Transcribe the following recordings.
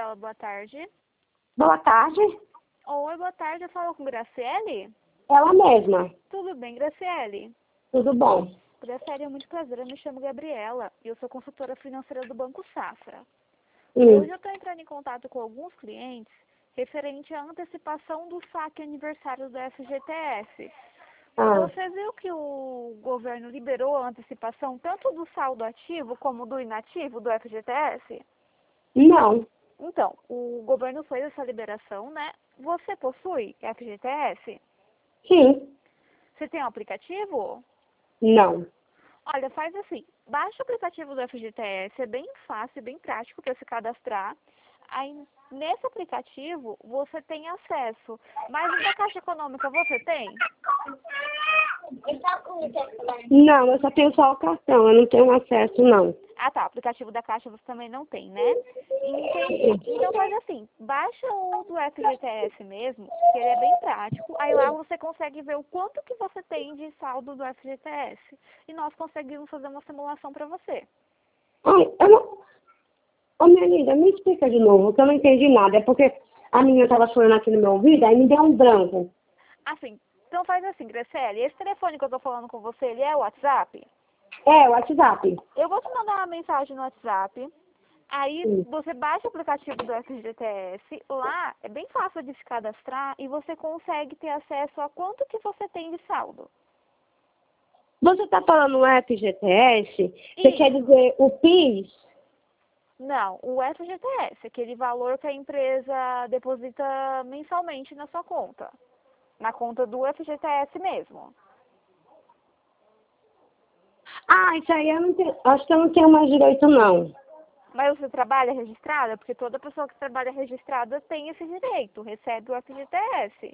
Gabriela, boa tarde. Boa tarde. Oi, boa tarde. Eu falo com Graciele? Ela mesma. Tudo bem, Graciele? Tudo bom? Graciele, é muito prazer. Eu me chamo Gabriela e eu sou consultora financeira do Banco Safra. Hum. Hoje eu estou entrando em contato com alguns clientes referente à antecipação do saque aniversário do FGTS. Você viu que o governo liberou a antecipação tanto do saldo ativo como do inativo do FGTS? Não. Então, o governo fez essa liberação, né? Você possui FGTS? Sim. Você tem um aplicativo? Não. Olha, faz assim, baixa o aplicativo do FGTS, é bem fácil, bem prático para se cadastrar. Aí, nesse aplicativo, você tem acesso. Mas o da Caixa Econômica você tem? Não, eu só tenho só o cartão, eu não tenho acesso, não. Ah, tá, o aplicativo da Caixa você também não tem, né? Entendi. Então faz assim, baixa o do FGTS mesmo, que ele é bem prático. Aí lá você consegue ver o quanto que você tem de saldo do FGTS. E nós conseguimos fazer uma simulação para você. Ai, eu não... Ô, minha linda, me explica de novo, que eu não entendi nada. É porque a menina estava falando aqui no meu ouvido, aí me deu um branco. Assim, então faz assim, Graciele, esse telefone que eu tô falando com você, ele é o WhatsApp? É, o WhatsApp. Eu vou te mandar uma mensagem no WhatsApp. Aí Sim. você baixa o aplicativo do FGTS, lá é bem fácil de se cadastrar e você consegue ter acesso a quanto que você tem de saldo. Você está falando o FGTS? Você Isso. quer dizer o PIS? Não, o FGTS, aquele valor que a empresa deposita mensalmente na sua conta. Na conta do FGTS mesmo. Ah, isso aí eu não tenho... Acho que eu não tenho mais direito, não. Mas você trabalha registrada? Porque toda pessoa que trabalha registrada tem esse direito, recebe o FGTS.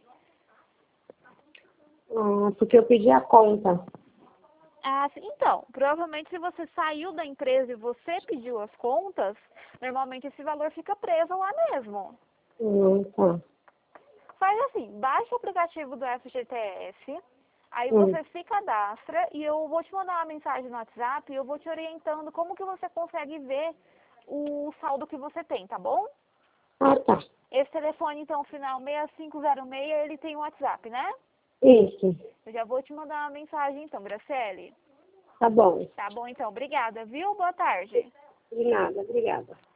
Ah, porque eu pedi a conta. Ah, sim. Então, provavelmente se você saiu da empresa e você pediu as contas, normalmente esse valor fica preso lá mesmo. Tá. Faz assim, baixa o aplicativo do FGTS, aí Hum. você se cadastra e eu vou te mandar uma mensagem no WhatsApp e eu vou te orientando como que você consegue ver o saldo que você tem, tá bom? Ah, tá. Esse telefone, então, final 6506, ele tem o WhatsApp, né? Isso. Eu já vou te mandar uma mensagem, então, Graciele. Tá bom. Tá bom, então. Obrigada, viu? Boa tarde. De nada, obrigada.